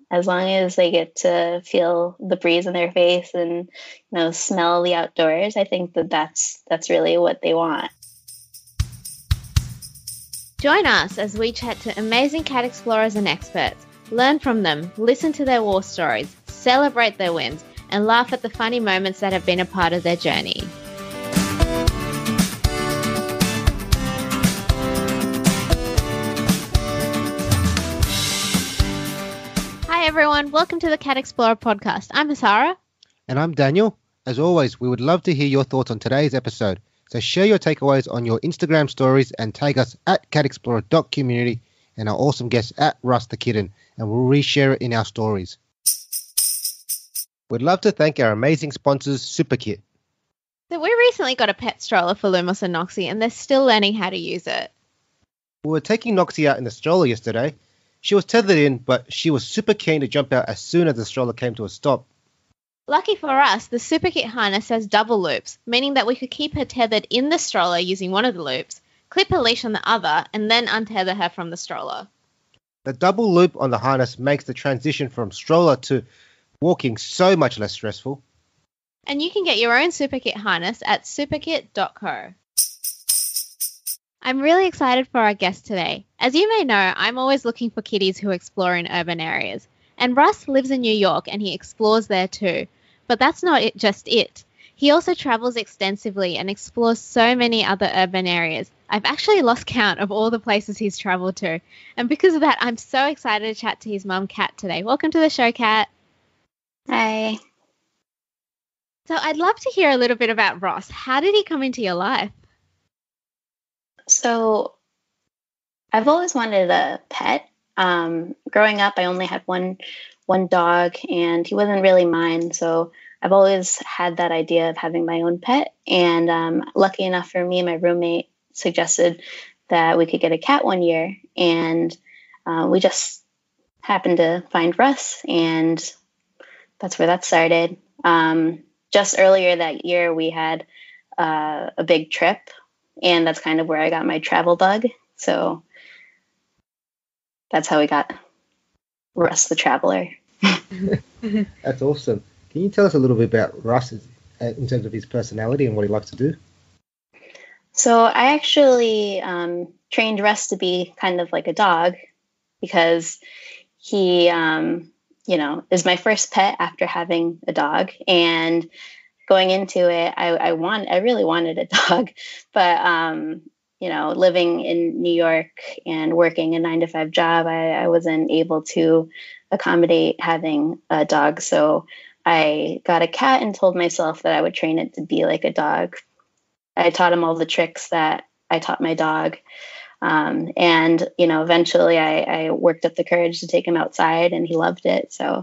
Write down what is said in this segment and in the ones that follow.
as long as they get to feel the breeze in their face and smell the outdoors, I think that's really what they want. Join us as we chat to amazing cat explorers and experts, learn from them, listen to their war stories, celebrate their wins, and laugh at the funny moments that have been a part of their journey. Hi everyone, welcome to the Cat Explorer podcast. I'm Asara. And I'm Daniel. As always, we would love to hear your thoughts on today's episode. So share your takeaways on your Instagram stories and tag us at catexplorer.community and our awesome guest at Russ the Kitten, and we'll reshare it in our stories. We'd love to thank our amazing sponsors, SuperKit. So we recently got a pet stroller for Lumos and Noxie, and they're still learning how to use it. We were taking Noxie out in the stroller yesterday. She was tethered in, but she was super keen to jump out as soon as the stroller came to a stop. Lucky for us, the SuperKit harness has double loops, meaning that we could keep her tethered in the stroller using one of the loops, clip her leash on the other, and then untether her from the stroller. The double loop on the harness makes the transition from stroller to walking so much less stressful. And you can get your own SuperKit harness at superkit.co. I'm really excited for our guest today. As you may know, I'm always looking for kitties who explore in urban areas. And Russ lives in New York and he explores there too. But that's not just it. He also travels extensively and explores so many other urban areas. I've actually lost count of all the places he's traveled to. And because of that, I'm so excited to chat to his mum, Kat, today. Welcome to the show, Kat. Hi. So I'd love to hear a little bit about Ross. How did he come into your life? So I've always wanted a pet. Growing up, I only had one dog, and he wasn't really mine. So I've always had that idea of having my own pet. And lucky enough for me, my roommate suggested that we could get a cat one year. And we just happened to find Russ, and that's where that started. Just earlier that year, we had a big trip, and that's kind of where I got my travel bug. So that's how we got Russ the Traveler. That's awesome. Can you tell us a little bit about Russ in terms of his personality and what he likes to do? So I actually trained Russ to be kind of like a dog because he, is my first pet after having a dog. And going into it, I really wanted a dog, but living in New York and working a 9-to-5 job, I wasn't able to accommodate having a dog. So I got a cat and told myself that I would train it to be like a dog. I taught him all the tricks that I taught my dog. Eventually I worked up the courage to take him outside, and he loved it. So.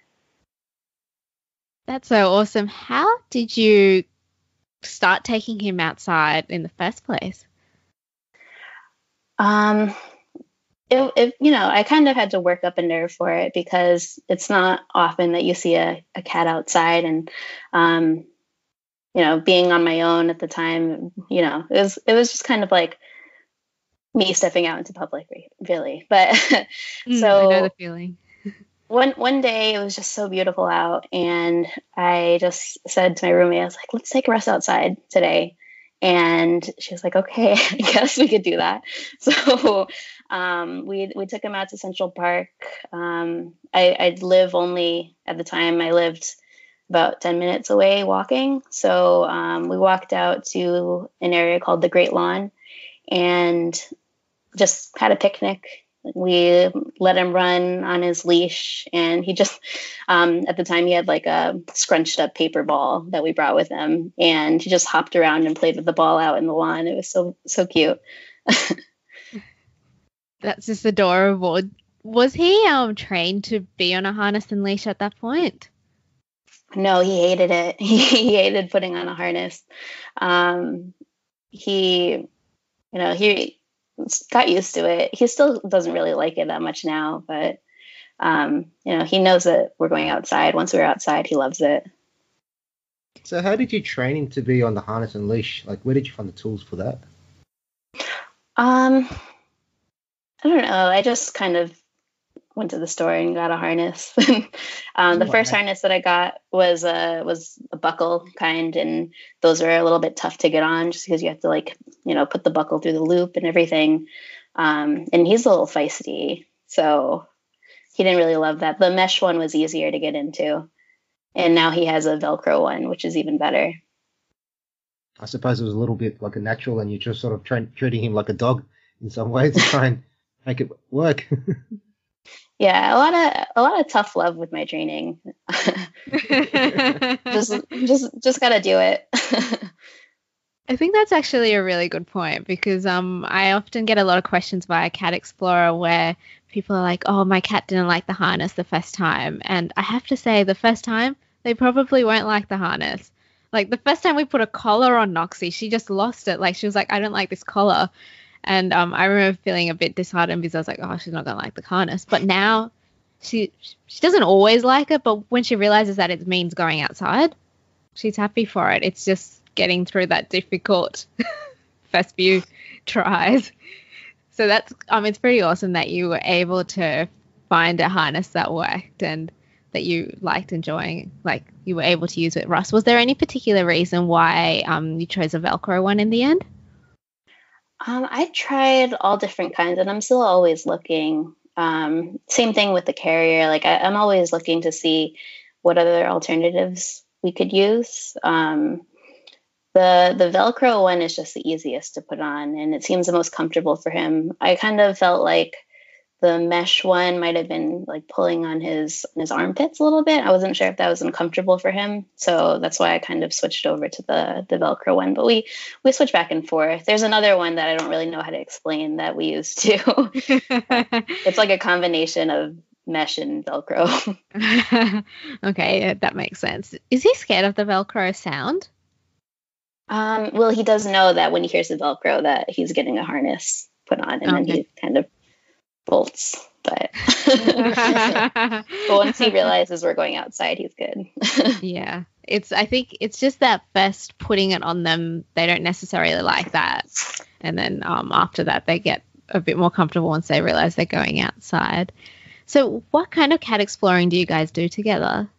That's so awesome. How did you start taking him outside in the first place? I kind of had to work up a nerve for it because it's not often that you see a cat outside, and being on my own at the time, it was just kind of like me stepping out into public, really. But so I know the feeling. One day it was just so beautiful out, and I just said to my roommate, I was like, let's take Russ outside today. And she was like, okay, I guess we could do that. So we took him out to Central Park. I'd live only, at the time, I lived about 10 minutes away walking. So we walked out to an area called the Great Lawn and just had a picnic. We let him run on his leash, and he just, at the time he had like a scrunched up paper ball that we brought with him, and he just hopped around and played with the ball out in the lawn. It was so cute. That's just adorable. Was he trained to be on a harness and leash at that point? No, he hated it. He hated putting on a harness. He got used to it. He still doesn't really like it that much now, but he knows that we're going outside. Once we're outside, he loves it. So how did you train him to be on the harness and leash? Like, where did you find the tools for that? I don't know. I just kind of went to the store and got a harness. The first Wow. harness that I got was a buckle kind, and those are a little bit tough to get on just because you have to like, put the buckle through the loop and everything. And he's a little feisty, so he didn't really love that. The mesh one was easier to get into, and now he has a Velcro one, which is even better. I suppose it was a little bit like a natural, and you're just sort of treating him like a dog in some ways to try and make it work. Yeah, a lot of tough love with my training. just gotta do it. I think that's actually a really good point because I often get a lot of questions via Cat Explorer where people are like, oh, my cat didn't like the harness the first time. And I have to say, the first time, they probably won't like the harness. Like the first time we put a collar on Noxie, she just lost it. Like she was like, I don't like this collar. And I remember feeling a bit disheartened because I was like, oh, she's not going to like the harness. But now she doesn't always like it. But when she realizes that it means going outside, she's happy for it. It's just getting through that difficult first few tries. So that's it's pretty awesome that you were able to find a harness that worked and that you liked enjoying, like you were able to use with Russ. Was there any particular reason why you chose a Velcro one in the end? I tried all different kinds, and I'm still always looking. Same thing with the carrier. Like I'm always looking to see what other alternatives we could use. The Velcro one is just the easiest to put on, and it seems the most comfortable for him. I kind of felt like the mesh one might have been like pulling on his armpits a little bit. I wasn't sure if that was uncomfortable for him, so that's why I kind of switched over to the Velcro one. But we switch back and forth. There's another one that I don't really know how to explain that we use too. It's like a combination of mesh and Velcro. Okay, that makes sense. Is he scared of the Velcro sound? Well, he does know that when he hears the Velcro that he's getting a harness put on, and then he kind of bolts. But once he realizes we're going outside, he's good. Yeah, I think it's just that first putting it on them, they don't necessarily like that, and then after that they get a bit more comfortable once they realize they're going outside. So, what kind of cat exploring do you guys do together?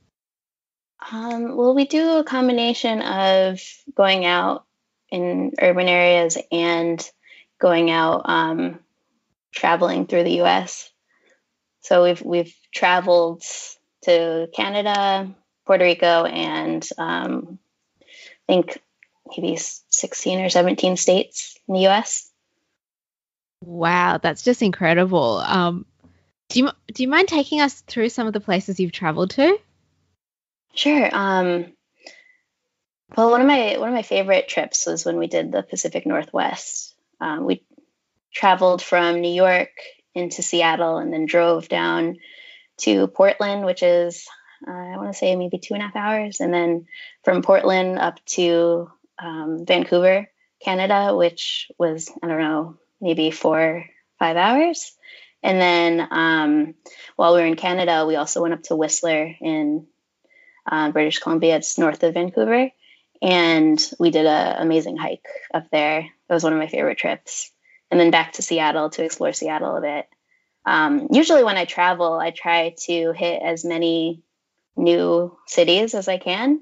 Well, we do a combination of going out in urban areas and going out traveling through the U.S. So we've traveled to Canada, Puerto Rico, and I think maybe 16 or 17 states in the U.S. Wow, that's just incredible. Do you mind taking us through some of the places you've traveled to? Sure. Well, one of my favorite trips was when we did the Pacific Northwest. We traveled from New York into Seattle and then drove down to Portland, which is I want to say maybe 2.5 hours, and then from Portland up to Vancouver, Canada, which was, I don't know, maybe 4 or 5 hours. And then while we were in Canada, we also went up to Whistler in British Columbia. It's north of Vancouver. And we did an amazing hike up there. That was one of my favorite trips. And then back to Seattle to explore Seattle a bit. Usually when I travel, I try to hit as many new cities as I can.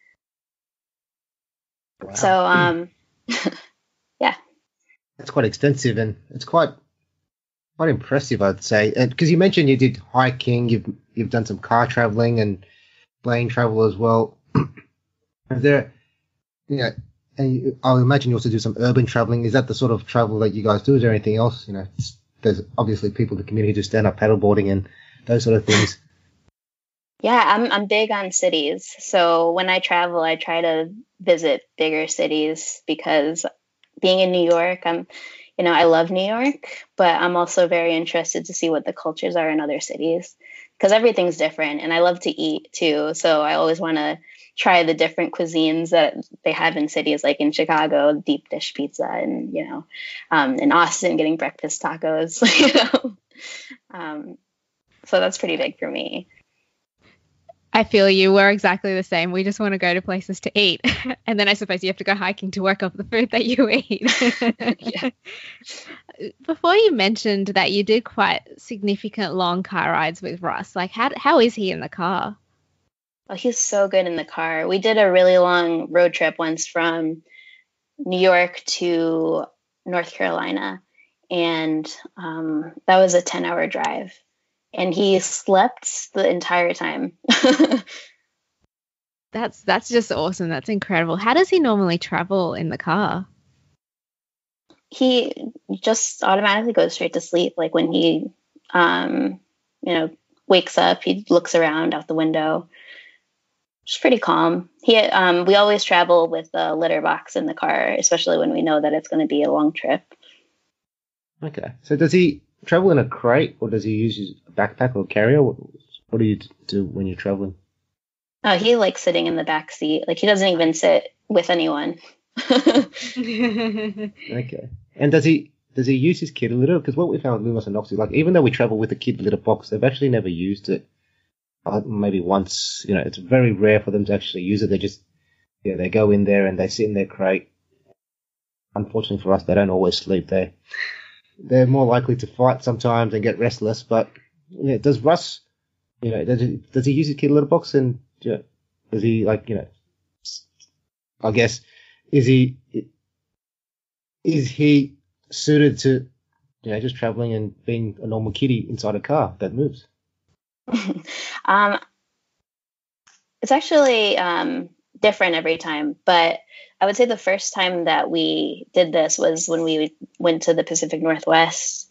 Wow. So, yeah. That's quite extensive, and it's quite impressive, I'd say. And because you mentioned you did hiking, you've done some car traveling and plane travel as well. Is there, and I'll imagine you also do some urban traveling. Is that the sort of travel that you guys do? Is there anything else? There's obviously people in the community do stand up paddleboarding and those sort of things. Yeah, I'm big on cities. So when I travel, I try to visit bigger cities because being in New York, I love New York, but I'm also very interested to see what the cultures are in other cities because everything's different, and I love to eat too. So I always want to try the different cuisines that they have in cities, like in Chicago, deep dish pizza, and in Austin, getting breakfast tacos. So that's pretty big for me. I feel you. We're exactly the same. We just want to go to places to eat. And then I suppose you have to go hiking to work off the food that you eat. Yeah. Before you mentioned that you did quite significant long car rides with Russ. Like, how is he in the car? Oh, he's so good in the car. We did a really long road trip once from New York to North Carolina, and that was a 10-hour drive. And he slept the entire time. That's just awesome. That's incredible. How does he normally travel in the car? He just automatically goes straight to sleep. Like when he, wakes up, he looks around out the window. It's pretty calm. We always travel with a litter box in the car, especially when we know that it's going to be a long trip. Okay. So does he travel in a crate, or does he use his backpack or carrier? What do you do when you're traveling? He likes sitting in the back seat. Like he doesn't even sit with anyone. Okay. And does he use his kid litter? Because what we found with Lumos and Noxie, like even though we travel with a kid litter box, they've actually never used it. Maybe once. It's very rare for them to actually use it. They just, they go in there and they sit in their crate. Unfortunately for us, they don't always sleep. They're more likely to fight sometimes and get restless. But does Russ, does he use his kid litter box, and does he I guess is he suited to just traveling and being a normal kiddie inside a car that moves? It's actually different every time, but I would say the first time that we did this was when we went to the Pacific Northwest.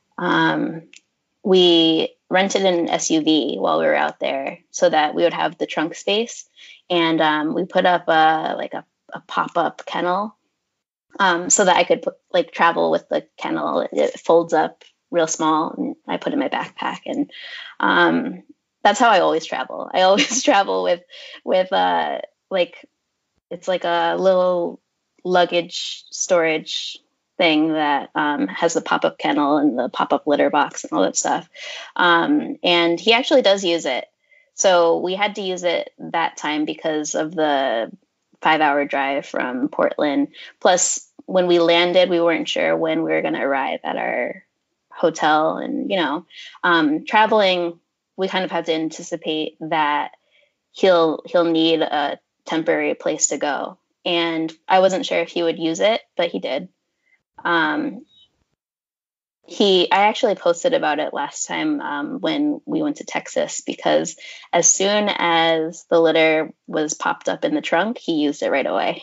We rented an SUV while we were out there so that we would have the trunk space, and we put up a pop-up kennel so that I could travel with the kennel. It folds up real small, and I put it in my backpack, and that's how I always travel. I always travel with it's like a little luggage storage thing that has the pop-up kennel and the pop-up litter box and all that stuff. And he actually does use it. So we had to use it that time because of the 5-hour drive from Portland. Plus, when we landed, we weren't sure when we were going to arrive at our hotel. And, traveling, we kind of have to anticipate that he'll need a temporary place to go. And I wasn't sure if he would use it, but he did. I actually posted about it last time when we went to Texas, because as soon as the litter was popped up in the trunk, he used it right away.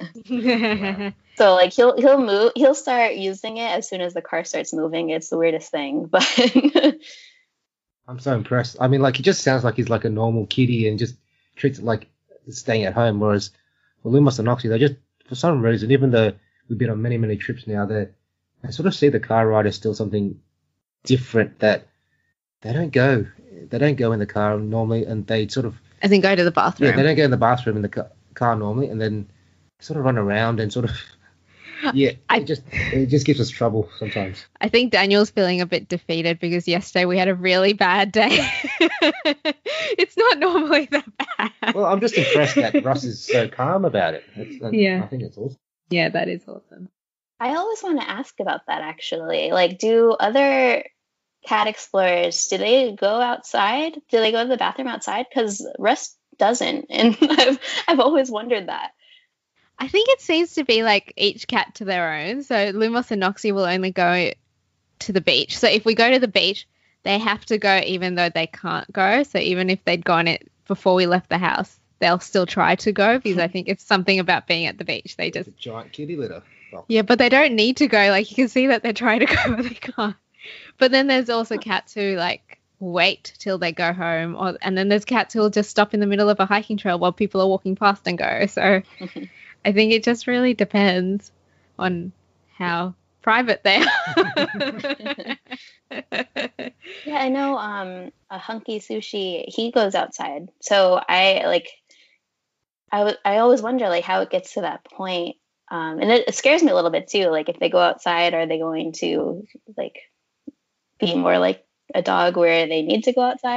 So he'll start using it as soon as the car starts moving. It's the weirdest thing, but I'm so impressed. I mean, he just sounds like he's like a normal kiddie and just treats it like staying at home. Whereas for Lumos and Noxie, they just, for some reason, even though we've been on many, many trips now, I sort of see the car ride as still something different, that they don't go in the car normally, and they sort of, as in go to the bathroom. Yeah, they don't go in the bathroom in the car normally, and then sort of run around and sort of, it just gives us trouble sometimes. I think Daniel's feeling a bit defeated because yesterday we had a really bad day. It's not normally that bad. Well, I'm just impressed that Russ is so calm about it. I think it's awesome. Yeah, that is awesome. I always want to ask about that, actually. Do other cat explorers, do they go outside? Do they go to the bathroom outside? Because Russ doesn't, and I've always wondered that. I think it seems to be each cat to their own. So Lumos and Noxie will only go to the beach. So if we go to the beach, they have to go even though they can't go. So even if they'd gone it before we left the house, they'll still try to go, because I think it's something about being at the beach. They just, a giant kitty litter box. Yeah, but they don't need to go. You can see that they're trying to go, but they can't. But then there's also cats who wait till they go home, and then there's cats who will just stop in the middle of a hiking trail while people are walking past and go. So I think it just really depends on how private they are. Yeah, I know a Hunky Sushi, he goes outside. So I always wonder how it gets to that point. And it scares me a little bit too. If they go outside, are they going to be more like a dog where they need to go outside?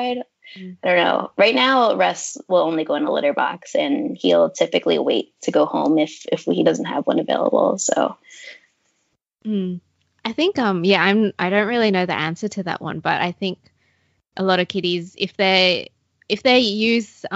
I don't know. Right now, Russ will only go in a litter box, and he'll typically wait to go home if he doesn't have one available. So, I think I don't really know the answer to that one, but I think a lot of kitties, if they use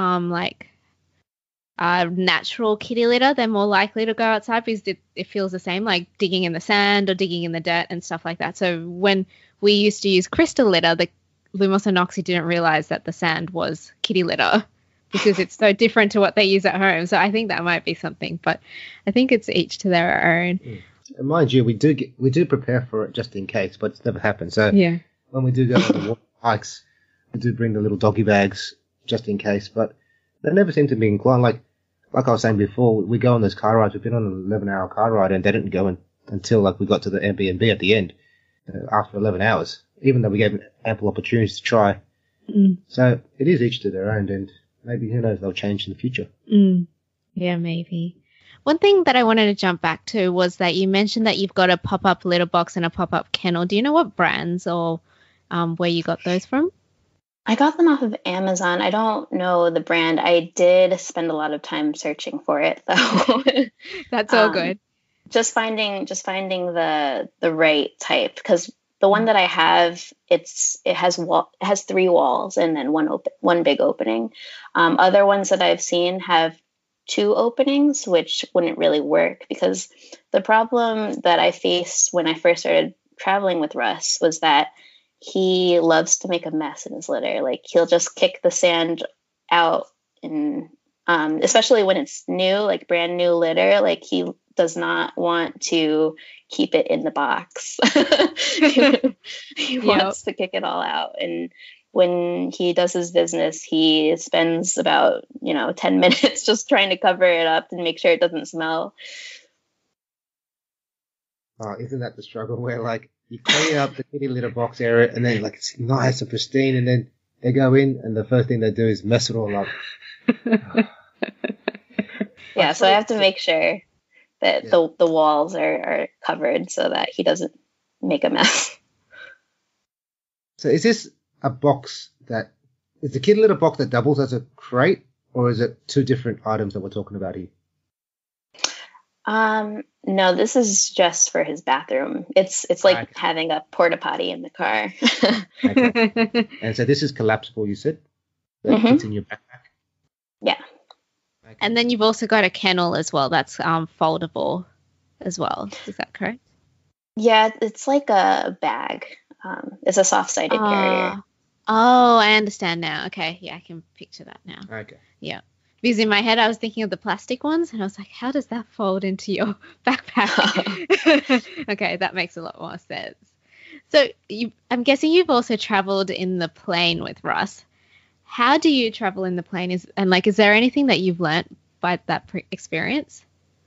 natural kitty litter, they're more likely to go outside because it feels the same, like digging in the sand or digging in the dirt and stuff like that. So when we used to use crystal litter, the Lumos and Noxie didn't realize that the sand was kitty litter because it's so different to what they use at home. So I think that might be something, but I think it's each to their own. And mind you, we do prepare for it just in case, but it's never happened. So when we do go on the hikes, we do bring the little doggy bags just in case, but they never seem to be inclined. Like I was saying before, we go on those car rides. We've been on an 11-hour car ride, and they didn't go in until we got to the Airbnb at the end after 11 hours, even though we gave them ample opportunities to try. So it is each to their own, and maybe, who knows, they'll change in the future. Yeah, maybe. One thing that I wanted to jump back to was that you mentioned that you've got a pop-up litter box and a pop-up kennel. Do you know what brands or where you got those from? I got them off of Amazon. I don't know the brand. I did spend a lot of time searching for it, though. That's all good. Just finding the right type, because the one that I have, it has 3 walls and then one big opening. Other ones that I've seen have 2 openings, which wouldn't really work, because the problem that I faced when I first started traveling with Russ was that he loves to make a mess in his litter. Like, he'll just kick the sand out, and especially when it's new, like brand new litter, like he does not want to keep it in the box. He wants to kick it all out. And when he does his business, he spends about 10 minutes just trying to cover it up and make sure it doesn't smell. Oh, isn't that the struggle where you clean up the kitty litter box area and then it's nice and pristine, and then they go in and the first thing they do is mess it all up. Yeah, so I have to make sure that the walls are covered so that he doesn't make a mess. So is this a box is the kitty litter box that doubles as a crate, or is it 2 different items that we're talking about here? No, this is just for his bathroom. It's like having a porta potty in the car. Okay. And so this is collapsible, you said? That fits in your backpack? Yeah. Okay. And then you've also got a kennel as well. That's foldable as well. Is that correct? Yeah, it's like a bag. It's a soft-sided carrier. Oh, I understand now. Okay, yeah, I can picture that now. Okay. Yeah. Because in my head, I was thinking of the plastic ones, and I was like, how does that fold into your backpack? Okay, that makes a lot more sense. So I'm guessing you've also traveled in the plane with Russ. How do you travel in the plane? Is there anything that you've learnt by that experience?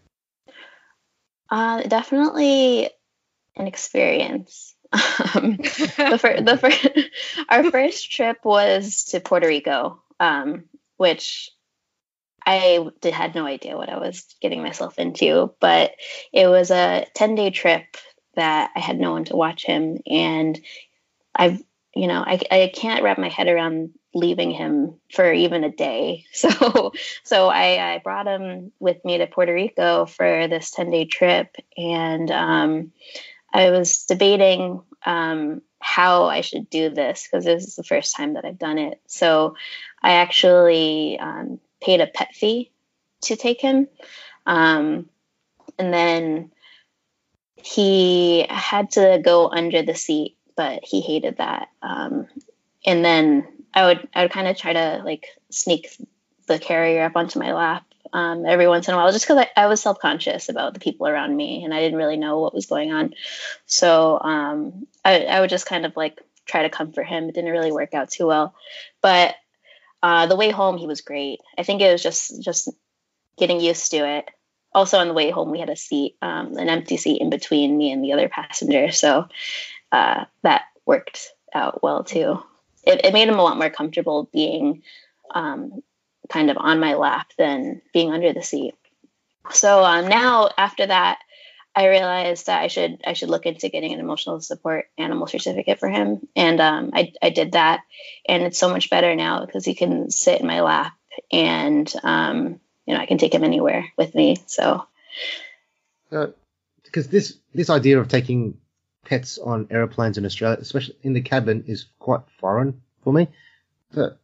Definitely an experience. Our first trip was to Puerto Rico, which I had no idea what I was getting myself into, but it was a 10-day trip that I had no one to watch him, and I can't wrap my head around leaving him for even a day. So I brought him with me to Puerto Rico for this 10-day trip, and I was debating how I should do this, because this is the first time that I've done it. So I actually paid a pet fee to take him. And then he had to go under the seat, but he hated that. And then I would kind of try to sneak the carrier up onto my lap every once in a while, just because I was self-conscious about the people around me and I didn't really know what was going on. So I would just kind of try to comfort him. It didn't really work out too well, but the way home, he was great. I think it was just getting used to it. Also, on the way home, we had a seat, an empty seat in between me and the other passenger. So that worked out well, too. It made him a lot more comfortable being kind of on my lap than being under the seat. So now, after that, I realized that I should look into getting an emotional support animal certificate for him, and I did that, and it's so much better now because he can sit in my lap, and I can take him anywhere with me. So Because this idea of taking pets on airplanes in Australia, especially in the cabin, is quite foreign for me. So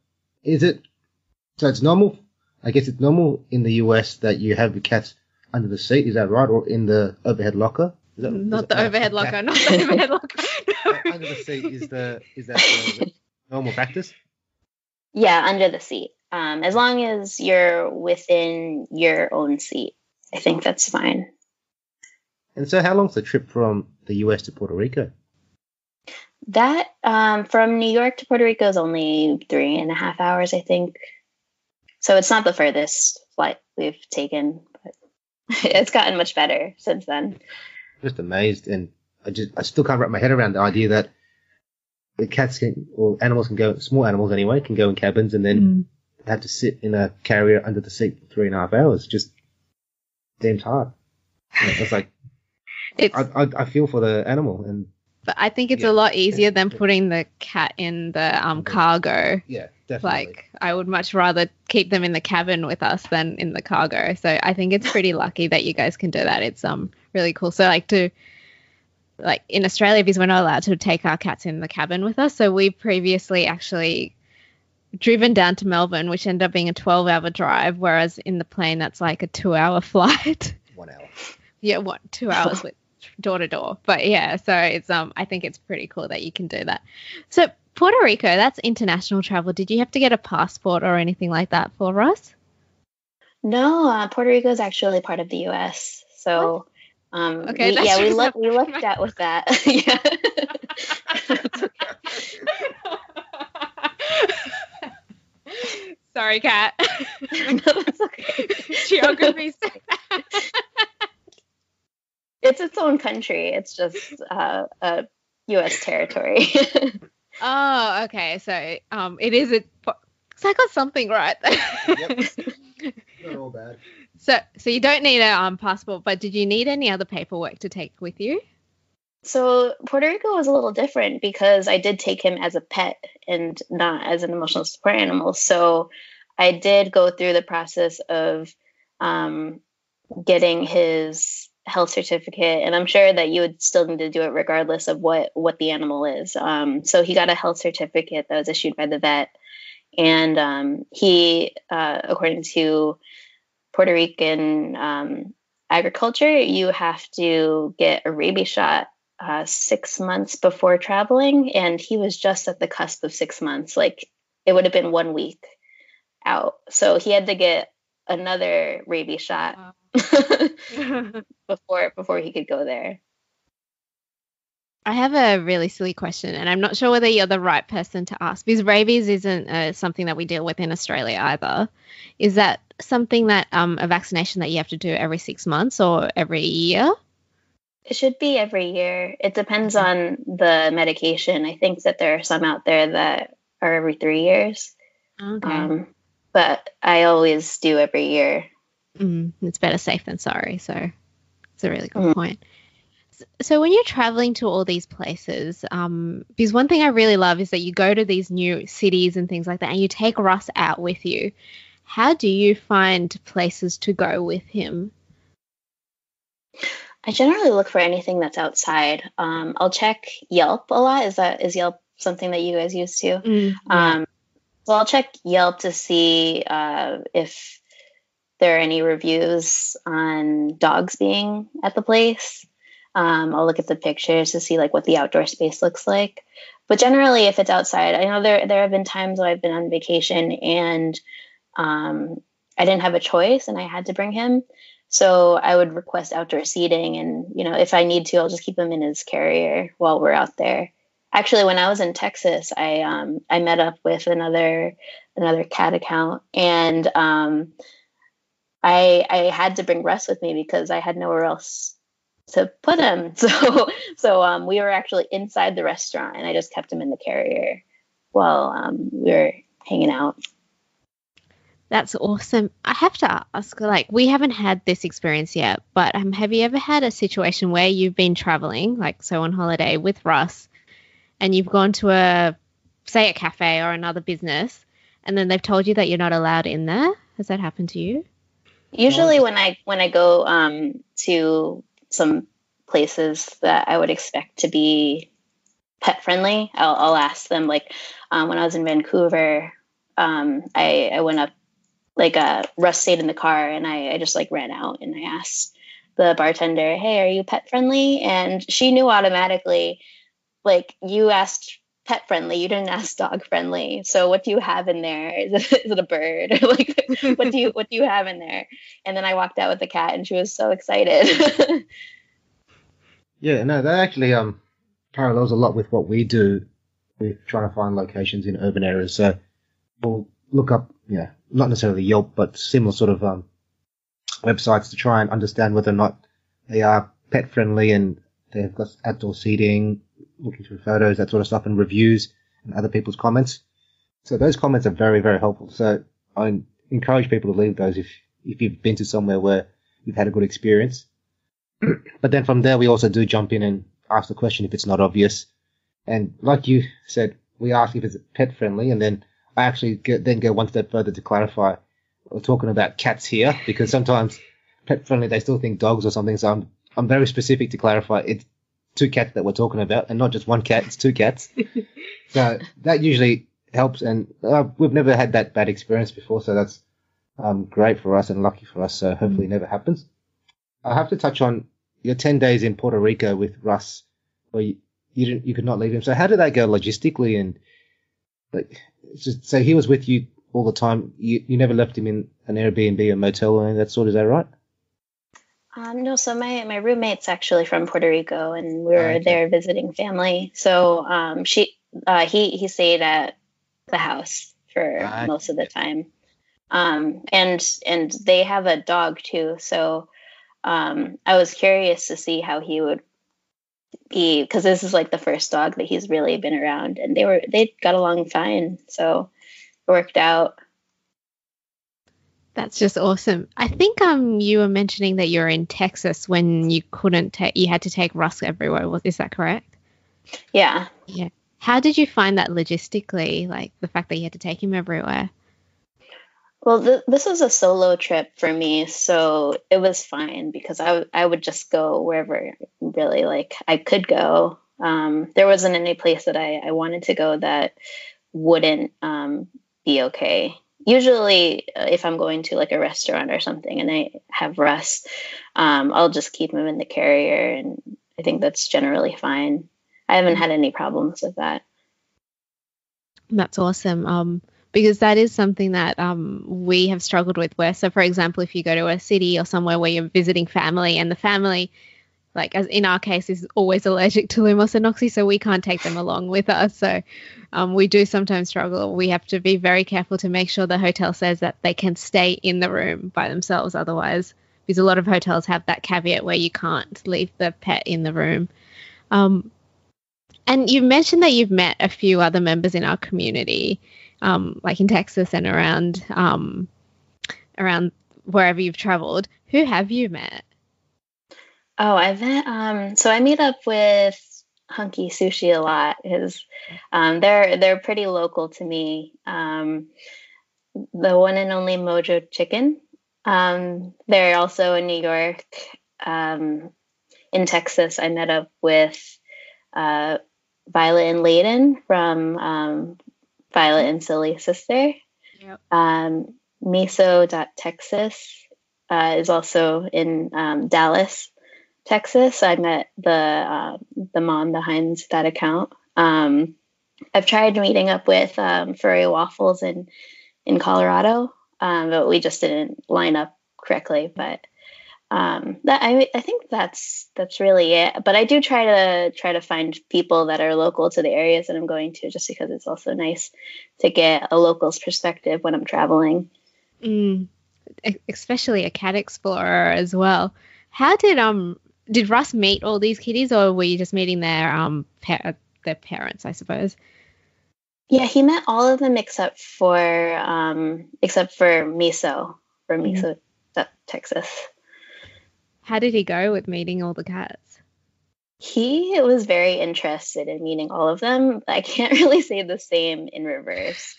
it's normal? I guess it's normal in the US that you have the cats under the seat. Is that right? Or in the overhead locker? Not the overhead locker. Not the overhead locker. Under the seat is that the normal practice? yeah, under the seat. As long as you're within your own seat, I think that's fine. And so how long's the trip from the US to Puerto Rico? That from New York to Puerto Rico is only 3.5 hours, I think. So it's not the furthest flight we've taken, but it's gotten much better since then. Just amazed, and I still can't wrap my head around the idea that the cats or animals can go, small animals anyway, can go in cabins and then have to sit in a carrier under the seat for 3.5 hours. Just damn hard. It's like, I feel for the animal, but I think it's a lot easier than putting the cat in the cargo. Yeah, definitely. Like, I would much rather keep them in the cabin with us than in the cargo. So I think it's pretty lucky that you guys can do that. It's really cool. So in Australia, because we're not allowed to take our cats in the cabin with us. So we previously actually driven down to Melbourne, which ended up being a 12-hour drive, whereas in the plane that's like a 2-hour flight. 1 hour. Yeah, 2 hours with door to door. But yeah, so it's I think it's pretty cool that you can do that. So Puerto Rico, that's international travel. Did you have to get a passport or anything like that for us? No, Puerto Rico is actually part of the U.S. So okay, we looked at with that. Yeah. Sorry, Kat. No, that's okay. Geography. It's its own country. It's just a U.S. territory. Oh, okay. So it is so I got something right. Yep. Not all bad. So you don't need a passport, but did you need any other paperwork to take with you? So Puerto Rico was a little different because I did take him as a pet and not as an emotional support animal. So I did go through the process of getting his health certificate, and I'm sure that you would still need to do it regardless of what the animal is. So he got a health certificate that was issued by the vet, and he, according to Puerto Rican agriculture, you have to get a rabies shot 6 months before traveling, and he was just at the cusp of 6 months. Like, it would have been 1 week out, so he had to get another rabies shot. Wow. before he could go there. I have a really silly question, and I'm not sure whether you're the right person to ask, because rabies isn't something that we deal with in Australia either. Is that something that a vaccination that you have to do every 6 months or every year? It should be every year. It depends on the medication. I think that there are some out there that are every 3 years. Okay. But I always do every year. It's better safe than sorry. So it's a really good point. So when you're traveling to all these places, because one thing I really love is that you go to these new cities and things like that, and you take Russ out with you. How do you find places to go with him? I generally look for anything that's outside. I'll check Yelp a lot. Is Yelp something that you guys use too? Yeah. So I'll check Yelp to see if there are any reviews on dogs being at the place. I'll look at the pictures to see like what the outdoor space looks like. But generally, if it's outside, I know there have been times when I've been on vacation and I didn't have a choice and I had to bring him. So I would request outdoor seating, and if I need to, I'll just keep him in his carrier while we're out there. Actually, when I was in Texas, I met up with another cat account, and I had to bring Russ with me because I had nowhere else to put him. So we were actually inside the restaurant, and I just kept him in the carrier while we were hanging out. That's awesome. I have to ask, like, we haven't had this experience yet, but have you ever had a situation where you've been traveling, like, so on holiday with Russ, and you've gone to say, a cafe or another business, and then they've told you that you're not allowed in there? Has that happened to you? Usually when I go to some places that I would expect to be pet friendly, I'll ask them, like, when I was in Vancouver, I went up, like, Russ stayed in the car, and I just, like, ran out, and I asked the bartender, hey, are you pet friendly? And she knew automatically, like, you asked pet friendly, you didn't ask dog friendly. So what do you have in there? Is it a bird? Like, what do you have in there? And then I walked out with the cat, and she was so excited. Yeah, no, that actually parallels a lot with what we do with trying to find locations in urban areas. So we'll look up, not necessarily Yelp, but similar sort of websites to try and understand whether or not they are pet friendly and they've got outdoor seating, looking through photos, that sort of stuff, and reviews and other people's comments. So those comments are very, very helpful. So I encourage people to leave those if you've been to somewhere where you've had a good experience. But then from there, we also do jump in and ask the question if it's not obvious. And like you said, we ask if it's pet friendly, and then I actually then go one step further to clarify. We're talking about cats here, because sometimes pet friendly, they still think dogs or something. So I'm very specific to clarify it's 2 cats that we're talking about, and not just 1 cat, it's 2 cats. So that usually helps, and we've never had that bad experience before, so that's great for us and lucky for us, so hopefully it never happens. I have to touch on your 10 days in Puerto Rico with Russ, where you could not leave him. So how did that go logistically? And so he was with you all the time. You never left him in an Airbnb or motel or anything of that sort. Is that right? No, so my roommate's actually from Puerto Rico, and we were there visiting family. So he stayed at the house for most of the time. And they have a dog too. So I was curious to see how he would be, because this is like the first dog that he's really been around, and they got along fine. So it worked out. That's just awesome. I think you were mentioning that you're in Texas when you you had to take Russ everywhere. Is that correct? Yeah. Yeah. How did you find that logistically, like the fact that you had to take him everywhere? Well, this was a solo trip for me, so it was fine because I would just go wherever really, like, I could go. There wasn't any place that I wanted to go that wouldn't be okay. Usually, if I'm going to, like, a restaurant or something and I have Russ, I'll just keep him in the carrier, and I think that's generally fine. I haven't had any problems with that. That's awesome. Because that is something that we have struggled with. So, for example, if you go to a city or somewhere where you're visiting family, and the family, like, as in our case, is always allergic to Lumos and Oxy, so we can't take them along with us. So we do sometimes struggle. We have to be very careful to make sure the hotel says that they can stay in the room by themselves otherwise, because a lot of hotels have that caveat where you can't leave the pet in the room. And you mentioned that you've met a few other members in our community, like in Texas and around wherever you've traveled. Who have you met? Oh, I've met, so I meet up with Hunky Sushi a lot. They're pretty local to me. The one and only Mojo Chicken. They're also in New York. In Texas, I met up with Violet and Layden from Violet and Silly Sister. Yep. Miso.Texas is also in Dallas, Texas. I met the mom behind that account. I've tried meeting up with Furry Waffles in Colorado, but we just didn't line up correctly. But I think that's really it. But I do try to find people that are local to the areas that I'm going to, just because it's also nice to get a local's perspective when I'm traveling. Especially a cat explorer as well. How did Russ meet all these kitties, or were you just meeting their parents, I suppose? Yeah, he met all of them except for Miso, from Miso, Texas. How did he go with meeting all the cats? He was very interested in meeting all of them. I can't really say the same in reverse.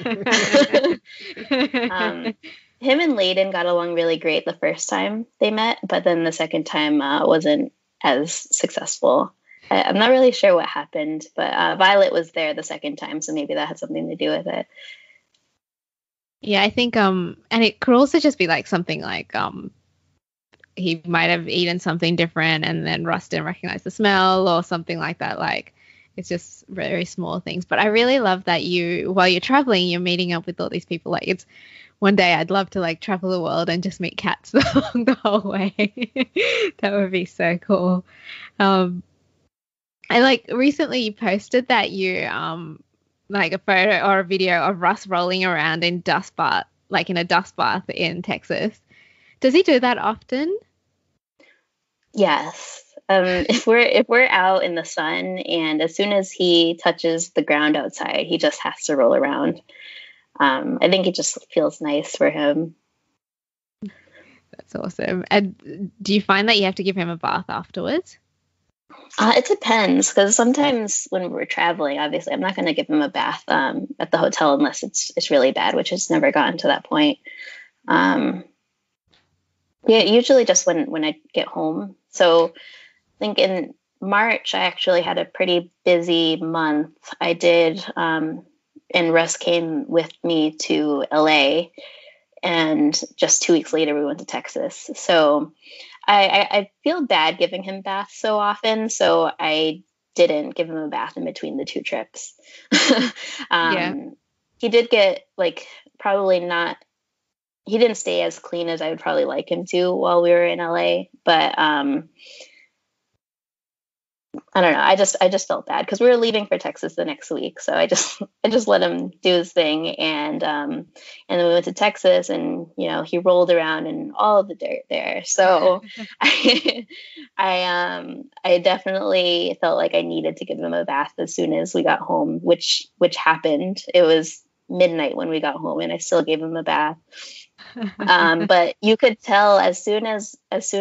Him and Layden got along really great the first time they met, but then the second time wasn't as successful. I'm not really sure what happened, but Violet was there the second time, so maybe that had something to do with it. Yeah, I think and it could also just be like something like he might have eaten something different and then Russ didn't recognize the smell or something like that. Like it's just very small things. But I really love that while you're traveling, you're meeting up with all these people. Like it's one day I'd love to like travel the world and just meet cats along the whole way. That would be so cool. And like recently you posted that you like a photo or a video of Russ rolling around in dust bath, like in a dust bath in Texas. Does he do that often? Yes. If we're out in the sun, and as soon as he touches the ground outside, he just has to roll around. I think it just feels nice for him. That's awesome. And do you find that you have to give him a bath afterwards? It depends, because sometimes when we're traveling, obviously, I'm not going to give him a bath at the hotel unless it's really bad, which has never gotten to that point. Yeah, usually just when I get home. So I think in March, I actually had a pretty busy month. I did, and Russ came with me to LA, and just 2 weeks later, we went to Texas. So I feel bad giving him baths so often, so I didn't give him a bath in between the two trips. Yeah. He did get probably not. He didn't stay as clean as I would probably like him to while we were in LA, but I don't know. I just felt bad because we were leaving for Texas the next week, so I just let him do his thing, and then we went to Texas, and he rolled around in all of the dirt there. So I definitely felt like I needed to give him a bath as soon as we got home, which happened. It was midnight when we got home, and I still gave him a bath. But you could tell as soon as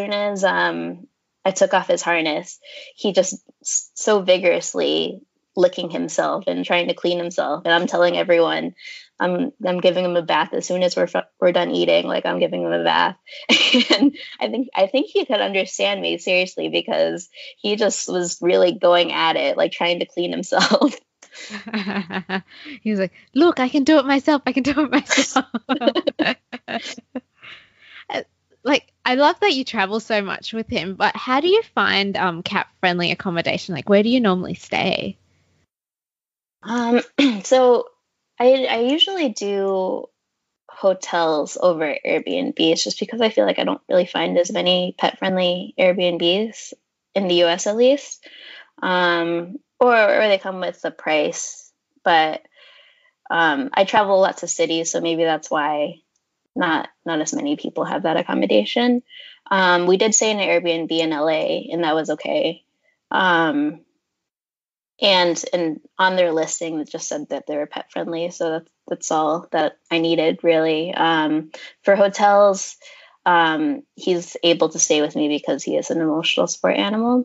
I took off his harness, he just so vigorously licking himself and trying to clean himself. And I'm telling everyone, I'm giving him a bath as soon as we're done eating. Like, I'm giving him a bath. And I think he could understand me, seriously, because he just was really going at it, like trying to clean himself. He was like, look, I can do it myself. Like, I love that you travel so much with him, but how do you find cat-friendly accommodation? Like, where do you normally stay? So I usually do hotels over Airbnbs, just because I feel like I don't really find as many pet-friendly Airbnbs in the US, at least. Or they come with a price, but I travel a lot to cities, so maybe that's why not as many people have that accommodation. We did stay in an Airbnb in LA, and that was okay. And on their listing, it just said that they were pet friendly, so that's all that I needed, really. For hotels, he's able to stay with me because he is an emotional support animal.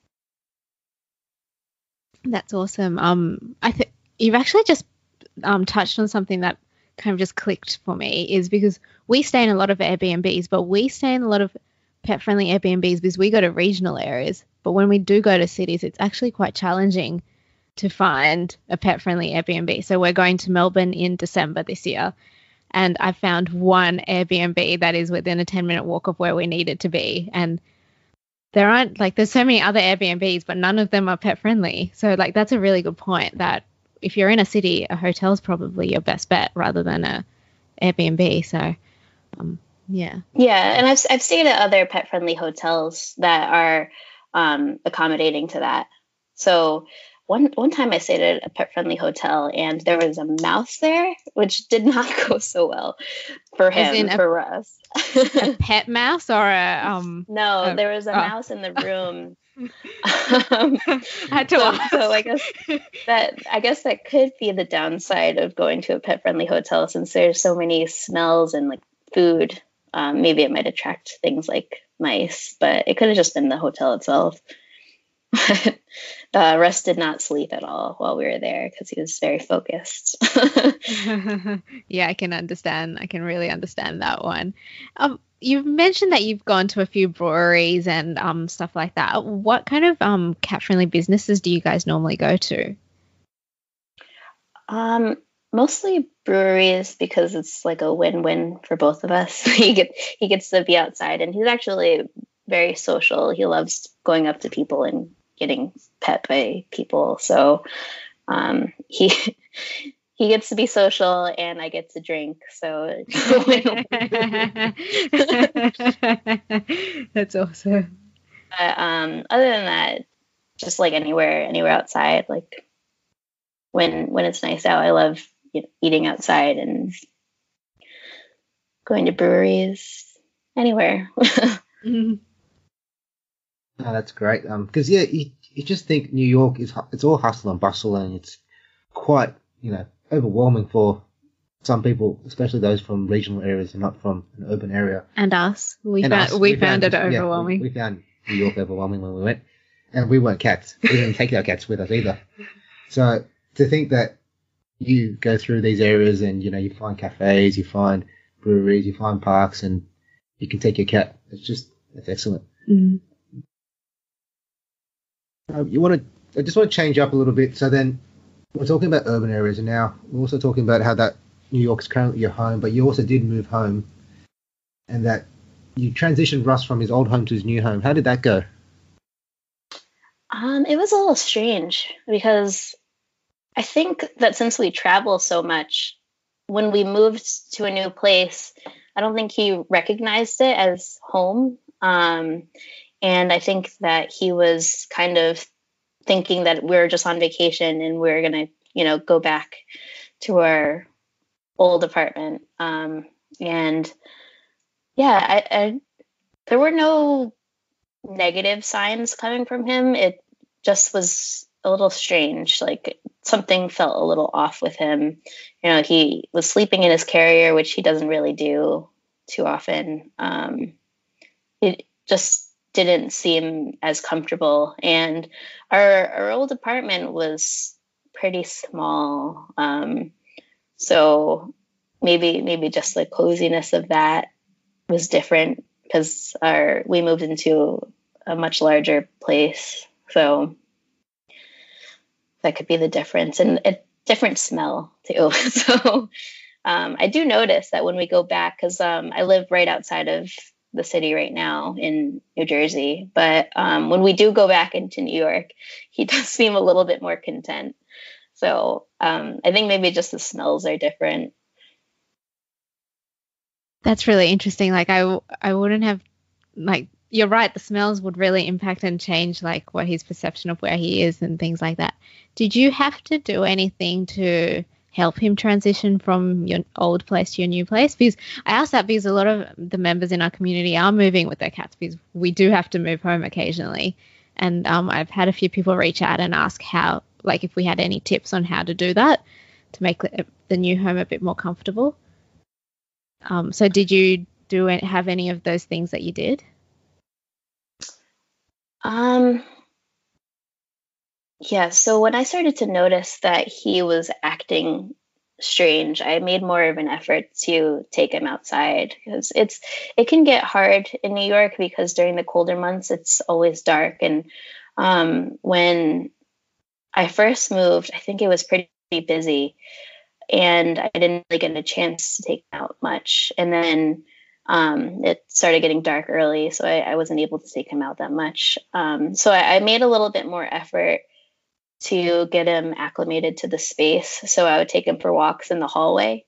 That's awesome. I think you've actually just touched on something that kind of just clicked for me, is because we stay in a lot of Airbnbs, but we stay in a lot of pet-friendly Airbnbs because we go to regional areas. But when we do go to cities, it's actually quite challenging to find a pet-friendly Airbnb. So we're going to Melbourne in December this year, and I found one Airbnb that is within a 10-minute walk of where we needed to be. And there's so many other Airbnbs, but none of them are pet-friendly. So that's a really good point, that if you're in a city, a hotel is probably your best bet rather than a Airbnb. So, yeah. Yeah, and I've stayed at other pet-friendly hotels that are accommodating to that. So one time I stayed at a pet-friendly hotel, and there was a mouse there, which did not go so well for him, for Russ. A pet mouse or a No, there was a mouse in the room. I had to ask. So I guess that could be the downside of going to a pet friendly hotel, since there's so many smells and like food. Maybe it might attract things like mice, but it could have just been the hotel itself. Russ did not sleep at all while we were there because he was very focused. Yeah, I can understand. I can really understand that one. You've mentioned that you've gone to a few breweries and stuff like that. What kind of cat-friendly businesses do you guys normally go to? Mostly breweries, because it's like a win-win for both of us. He gets to be outside, and he's actually very social. He loves going up to people and getting pet by people. So he gets to be social, and I get to drink. So That's awesome. But other than that, just like anywhere outside, like when it's nice out, I love eating outside and going to breweries, anywhere. Oh, that's great. Because you just think New York it's all hustle and bustle, and it's quite overwhelming for some people, especially those from regional areas and not from an urban area. And us, we found it overwhelming. We found New York overwhelming when we went, and we weren't cats. We didn't take our cats with us either. So to think that you go through these areas and you find cafes, you find breweries, you find parks, and you can take your cat. It's excellent. Mm-hmm. I just want to change up a little bit. So then we're talking about urban areas, and now we're also talking about how that New York is currently your home, but you also did move home, and that you transitioned Russ from his old home to his new home. How did that go? It was a little strange, because I think that since we travel so much, when we moved to a new place, I don't think he recognized it as home. And I think that he was kind of thinking that we were just on vacation and we are going to, go back to our old apartment. And yeah, there were no negative signs coming from him. It just was a little strange. Like something felt a little off with him. He was sleeping in his carrier, which he doesn't really do too often. It just didn't seem as comfortable, and our old apartment was pretty small, so maybe just the coziness of that was different, because we moved into a much larger place, so that could be the difference, and a different smell too. So I do notice that when we go back, because I live right outside of the city right now in New Jersey, but when we do go back into New York, he does seem a little bit more content. So I think maybe just the smells are different. That's really interesting. Like I wouldn't have, like, you're right, the smells would really impact and change like what his perception of where he is and things like that. Did you have to do anything to help him transition from your old place to your new place? Because I ask that because a lot of the members in our community are moving with their cats, because we do have to move home occasionally. And I've had a few people reach out and ask how, like, if we had any tips on how to do that to make the new home a bit more comfortable. So did you have any of those things that you did? Yeah, so when I started to notice that he was acting strange, I made more of an effort to take him outside, because it can get hard in New York, because during the colder months it's always dark, and when I first moved, I think it was pretty busy, and I didn't really get a chance to take him out much, and then it started getting dark early, so I wasn't able to take him out that much. So I made a little bit more effort to get him acclimated to the space. So I would take him for walks in the hallway.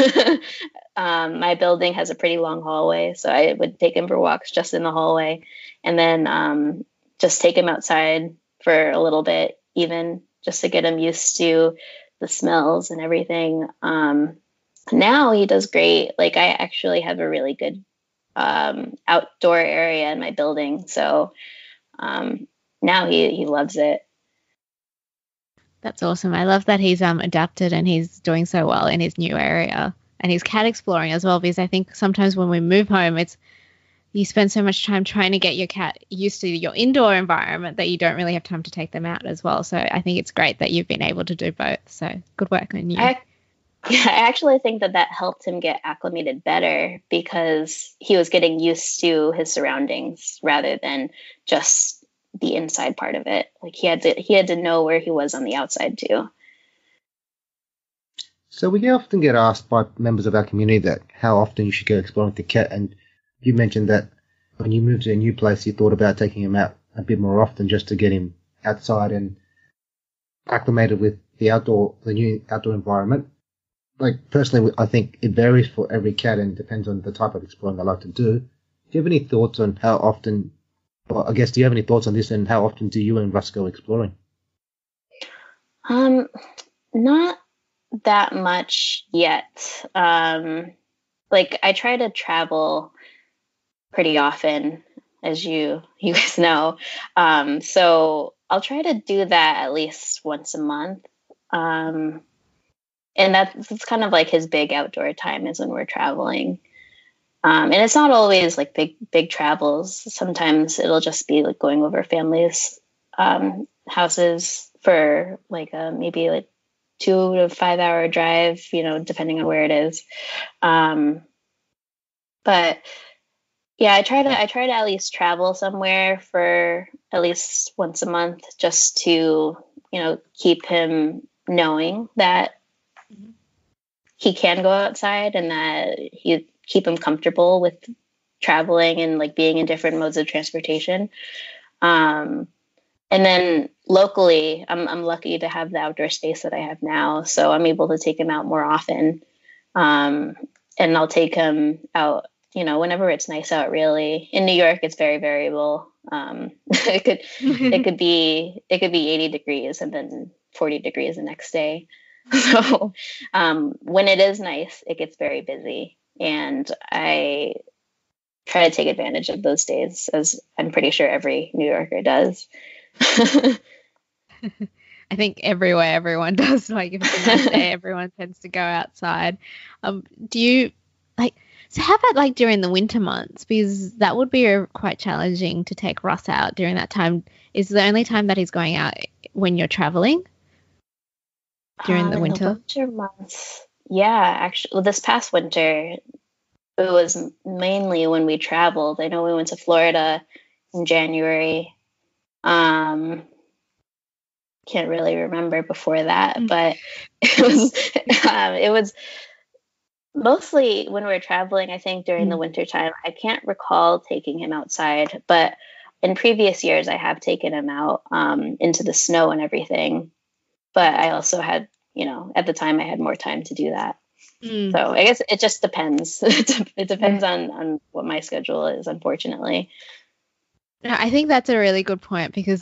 My building has a pretty long hallway, so I would take him for walks just in the hallway, and then just take him outside for a little bit, even just to get him used to the smells and everything. Now he does great. Like, I actually have a really good outdoor area in my building, so now he loves it. That's awesome. I love that he's adapted and he's doing so well in his new area, and he's cat exploring as well, because I think sometimes when we move home, you spend so much time trying to get your cat used to your indoor environment that you don't really have time to take them out as well. So I think it's great that you've been able to do both. So good work on you. I actually think that helped him get acclimated better, because he was getting used to his surroundings rather than just the inside part of it. Like he had to know where he was on the outside too. So we often get asked by members of our community that how often you should go exploring with the cat, and you mentioned that when you moved to a new place, you thought about taking him out a bit more often just to get him outside and acclimated with the new outdoor environment. Like, personally, I think it varies for every cat and depends on the type of exploring they like to do. Do you have any thoughts on how often, or I guess, do you have any thoughts on this, and how often do you and Russ go exploring? Not that much yet. Like, I try to travel pretty often, as you guys know. So I'll try to do that at least once a month. And that's kind of like his big outdoor time, is when we're traveling. And it's not always like big travels. Sometimes it'll just be like going over families' houses for like maybe like 2 to 5 hour drive, depending on where it is. But yeah, I try to at least travel somewhere for at least once a month, just to, keep him knowing that he can go outside, and that he keep him comfortable with traveling and like being in different modes of transportation. And then locally, I'm lucky to have the outdoor space that I have now, so I'm able to take him out more often. And I'll take him out, whenever it's nice out. Really, in New York, it's very variable. It could be 80 degrees and then 40 degrees the next day. So when it is nice, it gets very busy, and I try to take advantage of those days, as I'm pretty sure every New Yorker does. I think everywhere everyone does. Like, if it's a nice day, everyone tends to go outside. Do you so how about like during the winter months? Because that would be quite challenging to take Russ out during that time. Is the only time that he's going out when you're traveling? During the winter? The winter months, yeah. Actually, this past winter, it was mainly when we traveled. I know we went to Florida in January. Can't really remember before that, but it was mostly when we were traveling. I think during the winter time. I can't recall taking him outside, but in previous years, I have taken him out into the snow and everything. But I also had, at the time I had more time to do that. So I guess it just depends. It depends on what my schedule is, unfortunately. I think that's a really good point, because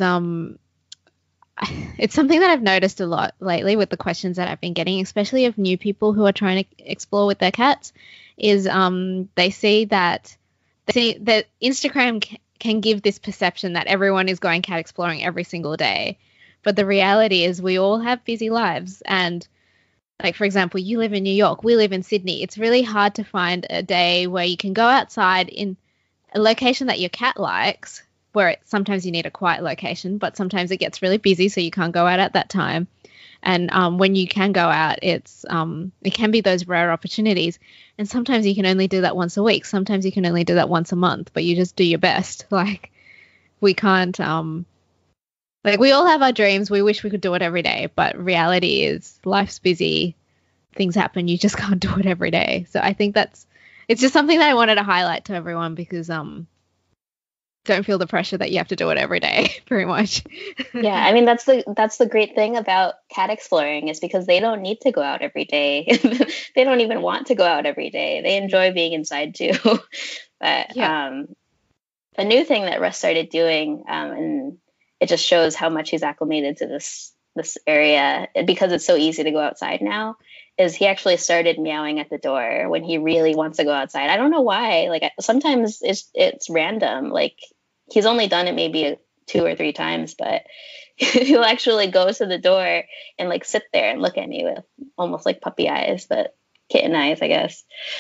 it's something that I've noticed a lot lately with the questions that I've been getting, especially of new people who are trying to explore with their cats, is they see that Instagram can give this perception that everyone is going cat exploring every single day. But the reality is we all have busy lives. And like, for example, you live in New York, we live in Sydney. It's really hard to find a day where you can go outside in a location that your cat likes, where sometimes you need a quiet location, but sometimes it gets really busy, so you can't go out at that time. And when you can go out, it can be those rare opportunities. And sometimes you can only do that once a week. Sometimes you can only do that once a month, but you just do your best. Like, we can't... Like, we all have our dreams. We wish we could do it every day, but reality is life's busy. Things happen. You just can't do it every day. So I think it's just something that I wanted to highlight to everyone, because don't feel the pressure that you have to do it every day, pretty much. Yeah, I mean, that's the great thing about cat exploring, is because they don't need to go out every day. They don't even want to go out every day. They enjoy being inside too. But a new thing that Russ started doing, and it just shows how much he's acclimated to this area, because it's so easy to go outside now, is he actually started meowing at the door when he really wants to go outside. I don't know why. Like, sometimes it's random. Like, he's only done it maybe 2 or 3 times, but he'll actually go to the door and like sit there and look at me with almost like puppy eyes, but kitten eyes, I guess.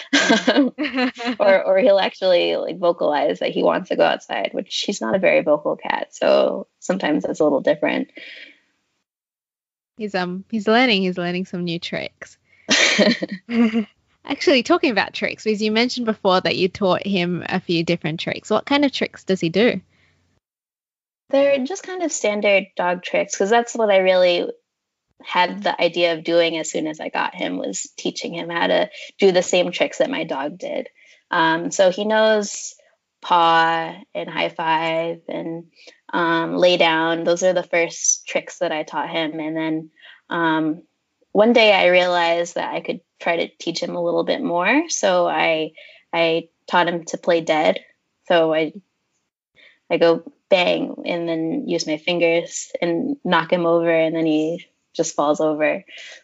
or he'll actually like vocalize that he wants to go outside, which he's not a very vocal cat, so sometimes it's a little different. He's learning some new tricks. Actually, talking about tricks, because you mentioned before that you taught him a few different tricks. What kind of tricks does he do? They're just kind of standard dog tricks, because that's what I really had the idea of doing as soon as I got him, was teaching him how to do the same tricks that my dog did. So he knows paw and high five and lay down. Those are the first tricks that I taught him. And then one day I realized that I could try to teach him a little bit more. So I taught him to play dead. So I go bang and then use my fingers and knock him over, and then he just falls over.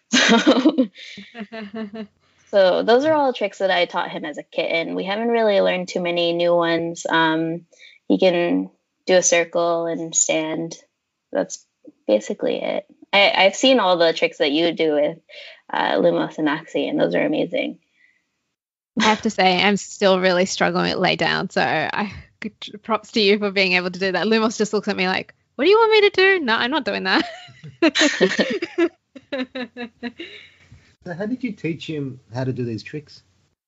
So those are all tricks that I taught him as a kitten. We haven't really learned too many new ones. He can do a circle and stand. That's basically it. I've seen all the tricks that you do with Lumos and Oxy, and those are amazing. I have to say, I'm still really struggling with lay down, so props to you for being able to do that. Lumos just looks at me like, what do you want me to do? No, I'm not doing that. So how did you teach him how to do these tricks?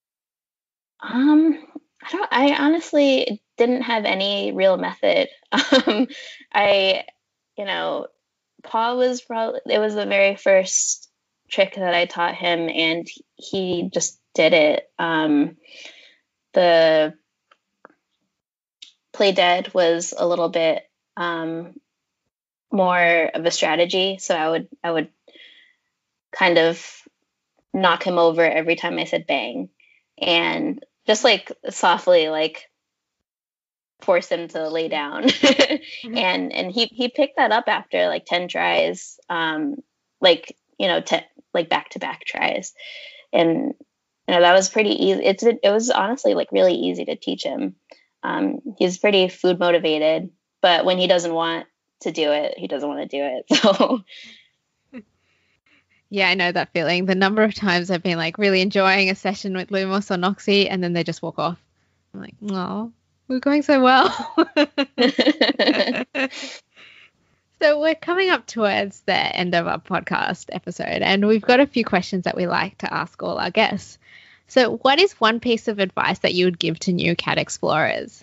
I honestly didn't have any real method. Paw was it was the very first trick that I taught him, and he just did it. The play dead was a little bit more of a strategy. So I would kind of knock him over every time I said bang, and just like softly like force him to lay down. and he picked that up after like 10 tries, like back to back tries. And that was pretty easy. It was honestly like really easy to teach him. He's pretty food motivated, but when he doesn't want to do it, he doesn't want to do it. So yeah, I know that feeling. The number of times I've been like really enjoying a session with Lumos or Noxy, and then they just walk off. I'm like, no, we're going so well. So we're coming up towards the end of our podcast episode, and we've got a few questions that we like to ask all our guests. So what is one piece of advice that you would give to new cat explorers?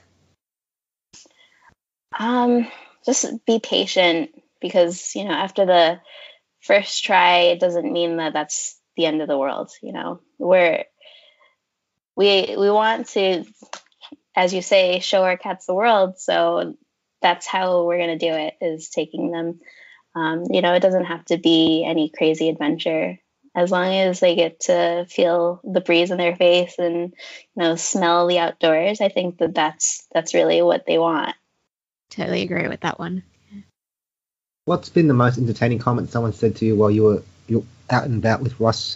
Just be patient, because, after the first try, it doesn't mean that that's the end of the world. We want to, as you say, show our cats the world. So that's how we're going to do it, is taking them. It doesn't have to be any crazy adventure. As long as they get to feel the breeze in their face and, smell the outdoors, I think that's really what they want. Totally agree with that one. What's been the most entertaining comment someone said to you while you're out and about with Russ?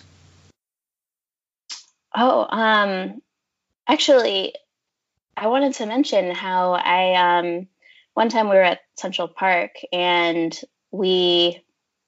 Oh, actually, I wanted to mention how one time we were at Central Park, and we're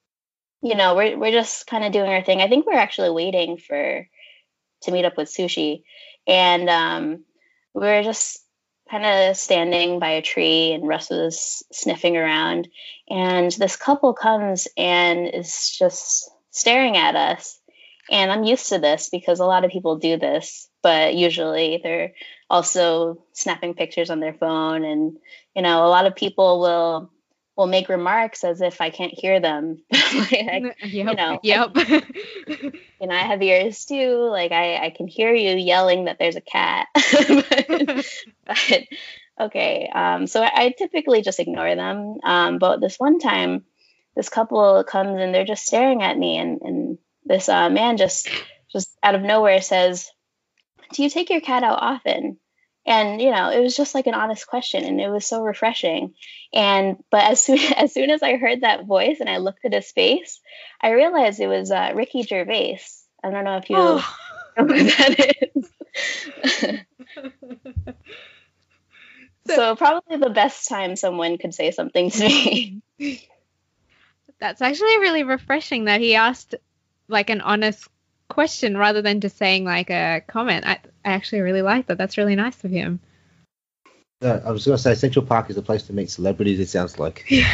just kind of doing our thing. I think we're actually waiting to meet up with Sushi, and we were just kind of standing by a tree, and Russ was sniffing around, and this couple comes and is just staring at us. And I'm used to this because a lot of people do this, but usually they're also snapping pictures on their phone, and a lot of people will make remarks as if I can't hear them. Yep. I have ears too. Like I can hear you yelling that there's a cat. but okay. So I typically just ignore them. But this one time, this couple comes and they're just staring at me, and this man just out of nowhere says, "Do you take your cat out often?" And it was just like an honest question, and it was so refreshing. But as soon as I heard that voice and I looked at his face, I realized it was Ricky Gervais. I don't know if you know who that is. So probably the best time someone could say something to me. That's actually really refreshing that he asked like an honest question rather than just saying like a comment. I actually really like that. That's really nice of him. I was going to say Central Park is a place to meet celebrities, it sounds like. Yeah,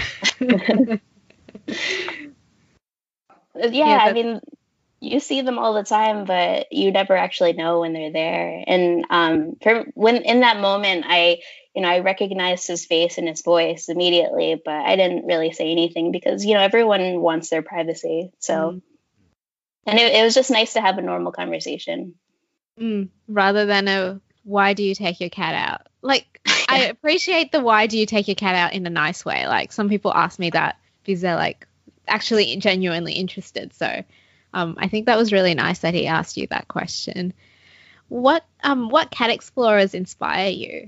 I mean, you see them all the time, but you never actually know when they're there. And when in that moment, I recognized his face and his voice immediately, but I didn't really say anything because everyone wants their privacy. So, and it was just nice to have a normal conversation rather than a why do you take your cat out? Like, I appreciate the why do you take your cat out in a nice way. Like, some people ask me that because they're like actually genuinely interested. So I think that was really nice that he asked you that question. What cat explorers inspire you?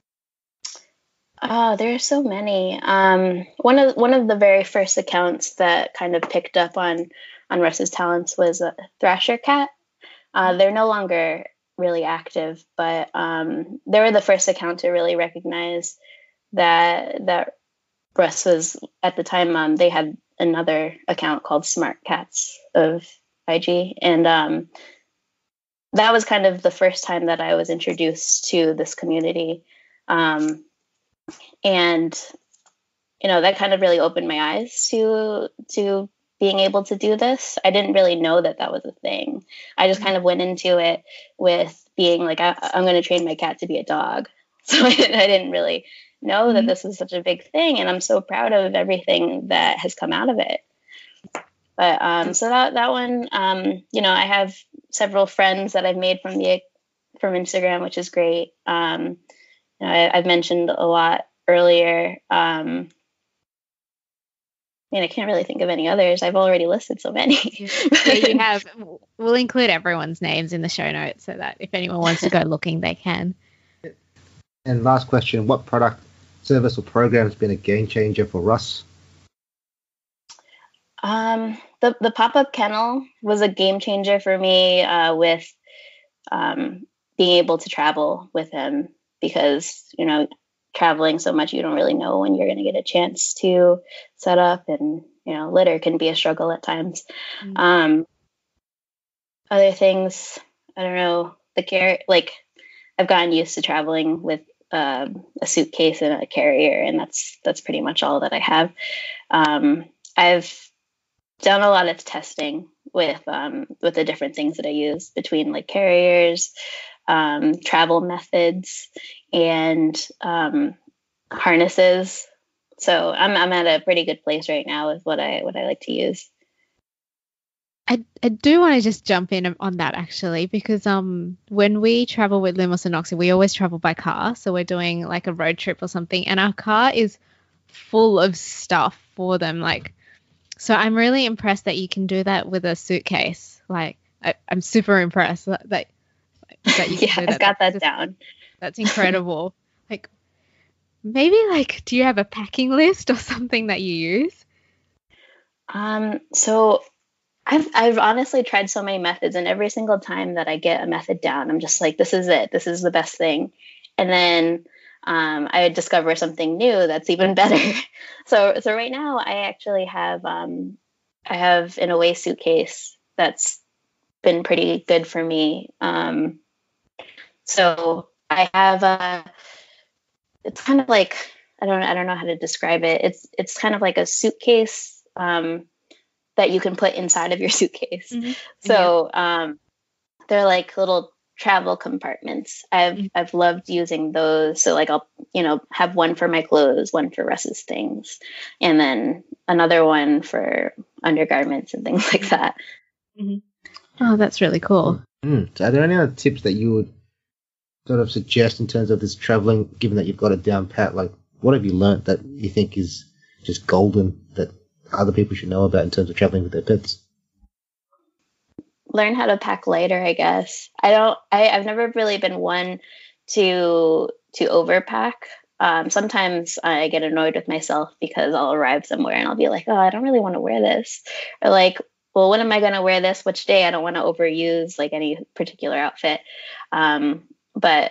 Oh, there are so many. One of the very first accounts that kind of picked up on Russ's talents was Thrasher Cat. They're no longer really active, but they were the first account to really recognize that Russ was, at the time, they had another account called Smart Cats of IG, and that was kind of the first time that I was introduced to this community, and that kind of really opened my eyes to being able to do this. I didn't really know that was a thing. I just kind of went into it with being like, I'm going to train my cat to be a dog. So I didn't really know that this was such a big thing. And I'm so proud of everything that has come out of it. But so that one, I have several friends that I've made from Instagram, which is great. I've mentioned a lot earlier. I can't really think of any others. I've already listed so many. Yeah, you have. We'll include everyone's names in the show notes so that if anyone wants to go looking, they can. And last question, what product, service or program has been a game changer for Russ? The pop-up kennel was a game changer for me with being able to travel with him because, traveling so much, you don't really know when you're going to get a chance to set up, and litter can be a struggle at times. Other things, I don't know, I've gotten used to traveling with a suitcase and a carrier, and that's pretty much all that I have. I've done a lot of testing with the different things that I use between like carriers, travel methods, and harnesses. So I'm at a pretty good place right now with what I like to use. I do want to just jump in on that actually, because when we travel with Lumos and Noxie, we always travel by car. So we're doing like a road trip or something, and our car is full of stuff for them. Like, so I'm really impressed that you can do that with a suitcase. Like, I'm super impressed that you can do that. I've got that down. That's incredible. Like, maybe like, do you have a packing list or something that you use? So I've honestly tried so many methods, and every single time that I get a method down, I'm just like, this is it. This is the best thing. And then I discover something new that's even better. So right now I actually have an Away suitcase that's been pretty good for me. So I have it's kind of like, I don't know how to describe it. It's kind of like a suitcase that you can put inside of your suitcase. Mm-hmm. So they're like little travel compartments. I've loved using those. So like I'll have one for my clothes, one for Russ's things, and then another one for undergarments and things like that. Mm-hmm. Oh, that's really cool. So are there any other tips that you would sort of suggest in terms of this traveling, given that you've got it down pat? Like, what have you learnt that you think is just golden that other people should know about in terms of traveling with their pets? Learn how to pack lighter, I guess. I've never really been one to overpack. Sometimes I get annoyed with myself because I'll arrive somewhere and I'll be like, oh, I don't really want to wear this. Or like, well, when am I going to wear this? Which day? I don't want to overuse like any particular outfit. But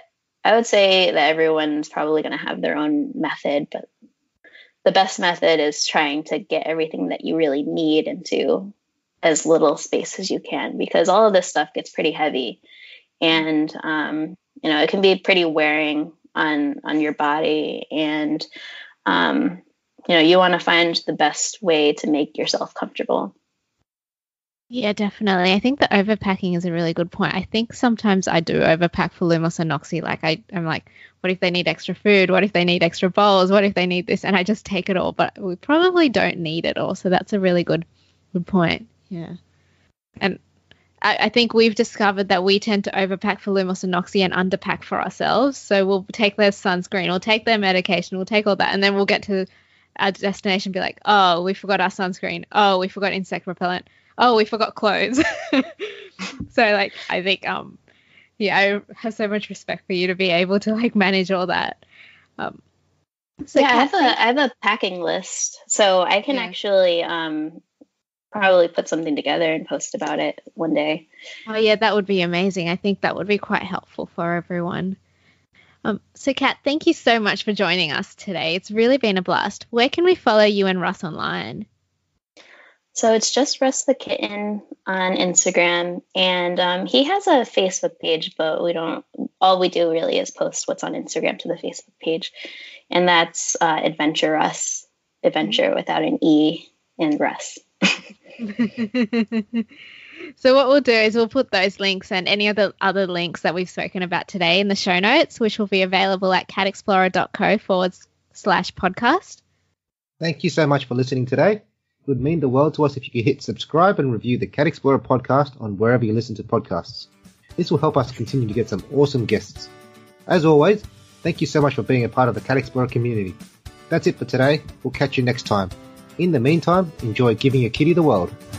I would say that everyone's probably going to have their own method, but the best method is trying to get everything that you really need into as little space as you can, because all of this stuff gets pretty heavy, and it can be pretty wearing on your body, and you want to find the best way to make yourself comfortable. Yeah, definitely. I think the overpacking is a really good point. I think sometimes I do overpack for Lumos and Noxie. Like I'm like, what if they need extra food? What if they need extra bowls? What if they need this? And I just take it all, but we probably don't need it all. So that's a really good point. Yeah. And I think we've discovered that we tend to overpack for Lumos and Noxie and underpack for ourselves. So we'll take their sunscreen, we'll take their medication, we'll take all that, and then we'll get to our destination and be like, oh, we forgot our sunscreen. Oh, we forgot insect repellent. Oh, we forgot clothes. So, like, I think, I have so much respect for you to be able to, like, manage all that. So yeah, I have a packing list, so I can actually probably put something together and post about it one day. Oh, yeah, that would be amazing. I think that would be quite helpful for everyone. So, Kat, thank you so much for joining us today. It's really been a blast. Where can we follow you and Russ online? So it's just Russ the Kitten on Instagram, and he has a Facebook page, but all we do really is post what's on Instagram to the Facebook page, and that's Adventure Russ, adventure without an E, and Russ. So what we'll do is we'll put those links and any other links that we've spoken about today in the show notes, which will be available at catexplorer.co/podcast. Thank you so much for listening today. It would mean the world to us if you could hit subscribe and review the Cat Explorer podcast on wherever you listen to podcasts. This will help us continue to get some awesome guests. As always, thank you so much for being a part of the Cat Explorer community. That's it for today. We'll catch you next time. In the meantime, enjoy giving your kitty the world.